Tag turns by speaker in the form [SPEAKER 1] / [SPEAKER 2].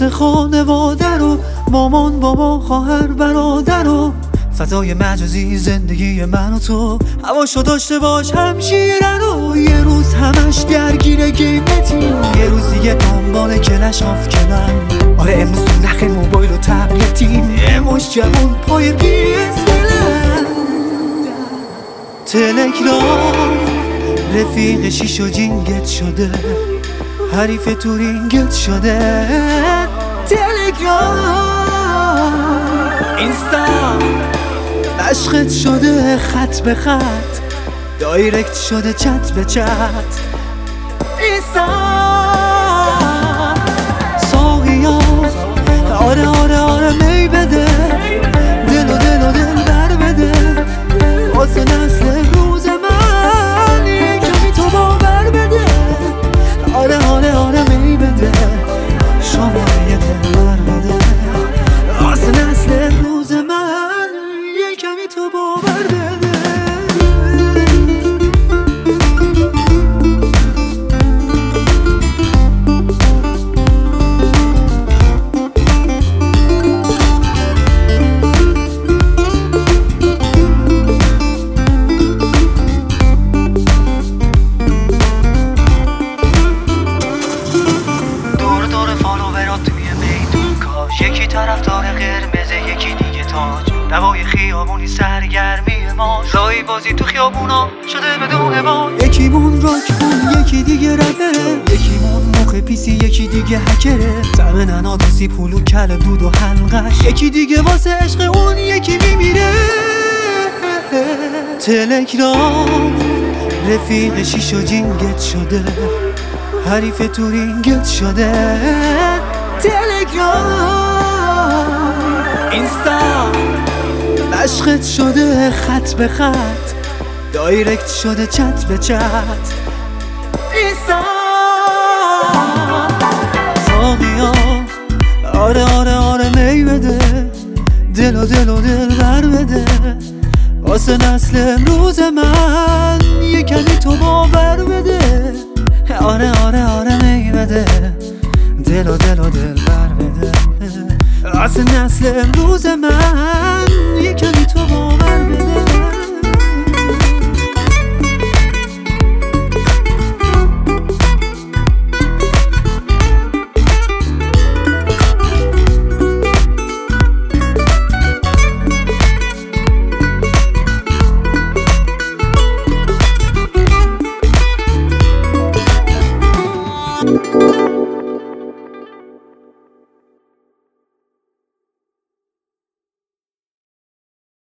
[SPEAKER 1] دور خانواده رو، مامان بابا خواهر برادر رو، فضای مجازی زندگی من و تو، هواشو داشته باش همشیره رو. یه روز همش درگیر گیمتیم، یه روز دیگه دنبال کلش آف کلن. آره امروز تو نخ موبایل و تبلتیم، یه مش جوون پای PS تلگرام رفیق شیش و جینگت شده، حریف تورینگت شده. تلگرام اینستا عشقت شده خط به خط، دایرکت شده چت به چت. اینستا ساقیا آره آره آره می بده، دل و دل و دل بر بده، واسه نسل روز من یه کمی تو باور بده. آره آره آره می بده، شما یه دل بر بده، واسه نسل روز من یه کمی تو باور بده. یکی طرفدار قرمز یکی دیگه تاج، دوای خیابونی سرگرمی ما، لای بازی تو خیابونا شده بدون ما. یکی مون راک بون یکی دیگه رپره، یکی مون مخ پیسی یکی دیگه هکره، تمن اناداسی پولو کل دود و حلقش، یکی دیگه واسه عشق اون یکی میمیره. تلگرام رفیق شیش و جینگت شده، حریف تورینگت شده. تلگرام اینستا عشقت شده خط به خط، دایرکت شده چت به چت. اینستا ساقیا آره آره آره می بده، دل و دل و دل بر بده، واسه نسل امروز من یه کمی تو باور بده. آره آره آره می بده، دل و دل و دل بر بده، واسه نسل امروز من یه کمی تو